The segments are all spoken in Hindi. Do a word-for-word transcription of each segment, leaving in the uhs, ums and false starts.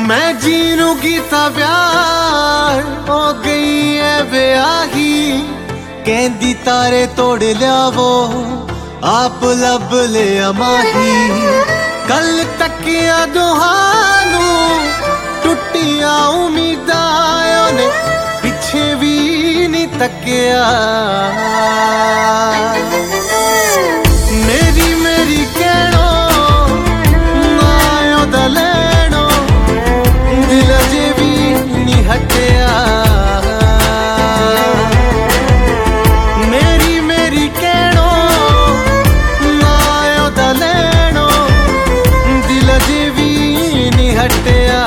मैं जीनू कीता प्यार हो गई है ब्याही, कहंदी तारे तोड़ लियावो आप लब ले माही। कल तकिया दुहानू टुटिया उम्मीदां ने पिछे भी नहीं तकिया। मेरी मेरी कहनो ना ओदा लैनो दिल अजे भी नहीं हटिया। मेरी मेरी कहनो ना ओदा लैनो दिल अजे भी नहीं हटिया।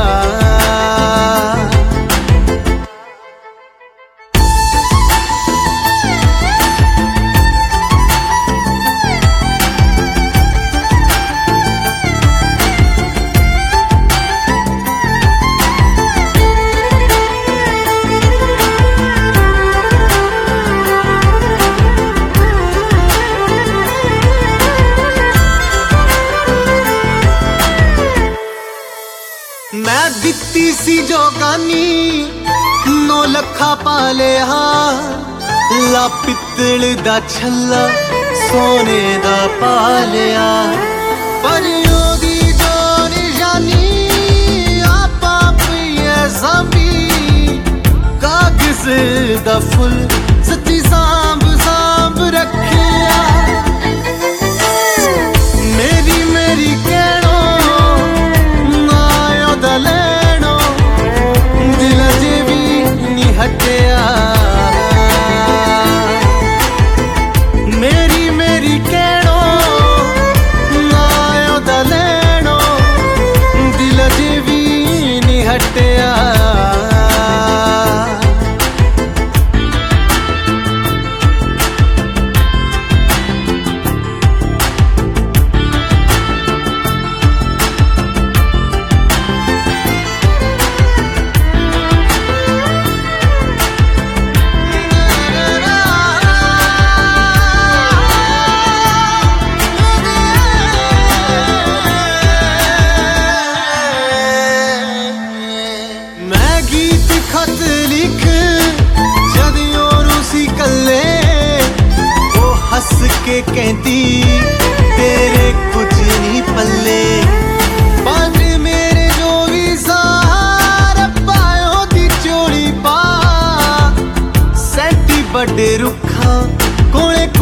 मैं दिती सी जो गानी नौ लखा पालिया, ला पित्तल दा छल्ला सोने दा पालिया। पर योगी जो निशानी आपा पिए सामी कागज दा फुल सच्ची सांभ सांभ रखिया। मेरी मेरी कहनो लैनो दिल अजे भी नहीं हटिया। मेरी मेरी कहनो ना ओदा लैनो दिल अजे भी नहीं हटिया। खत लिख जदियों रूसी कले वो हंस के कहती तेरे कुछ नहीं पल्ले। पर मेरे जो भी सारा पायो दी चोली पा सैटी बड़े रुखा कोले